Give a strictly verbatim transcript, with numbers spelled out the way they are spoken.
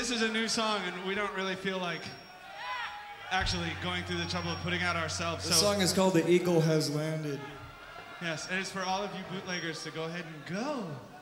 this is a new song, and we don't really feel like actually going through the trouble of putting out ourselves. The so, song is called "The Eagle Has Landed." Yes, and it's for all of you bootleggers to go ahead and go.